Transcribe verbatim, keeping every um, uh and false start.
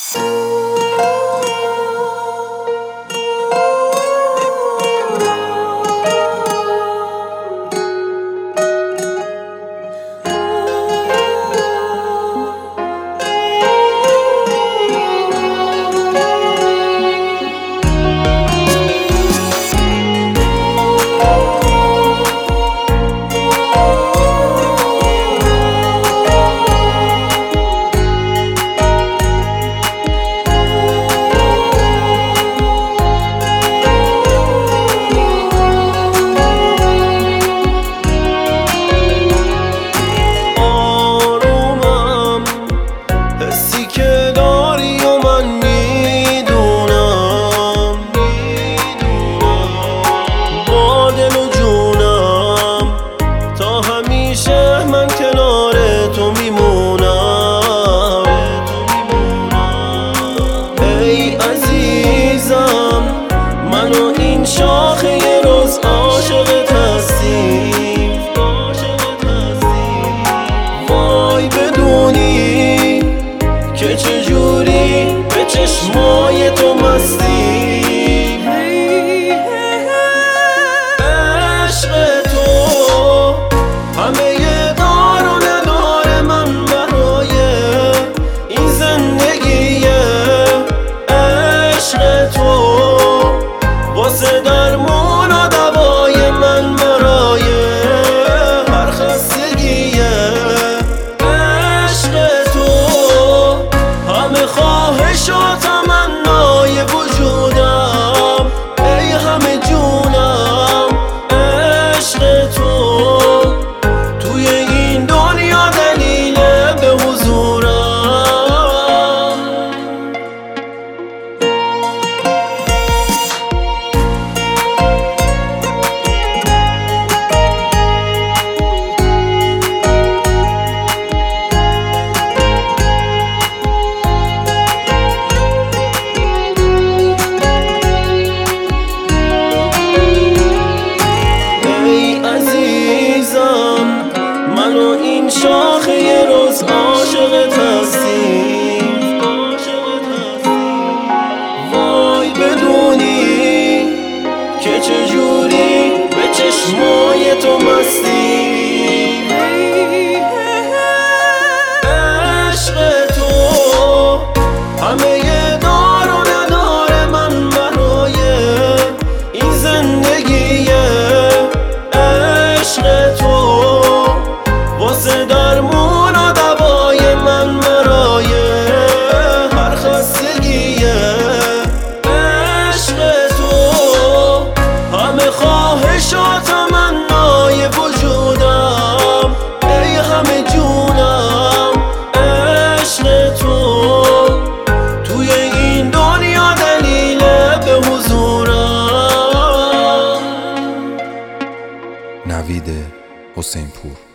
منو این شاخه یه روز عاشقت هستیم. وای بدونی که چجوری به چشمای تو مستیم. عشق تو همه دار و ندار من برای این زندگیه. عشق تو واسه درمون و دوای من برای هر خستگیه. عشق تو همه خواهش و تمنای وجودم، ای همه جونم. عشق تو توی این دنیا دلیل به حضورم. منو این شاخه یه روز عاشقت هستیم. وای بدونی که چجوری به چشمای تو مستیم. عشق تو همه دار و ندار من برای این زندگیه. عشق تو واسه درمون و دوای من برای هر خستگیه. عشق تو همه خواهش و تمنای وجودم، ای همه جونم. عشق تو توی این دنیا دلیل به حضورم. نوید حسین پور.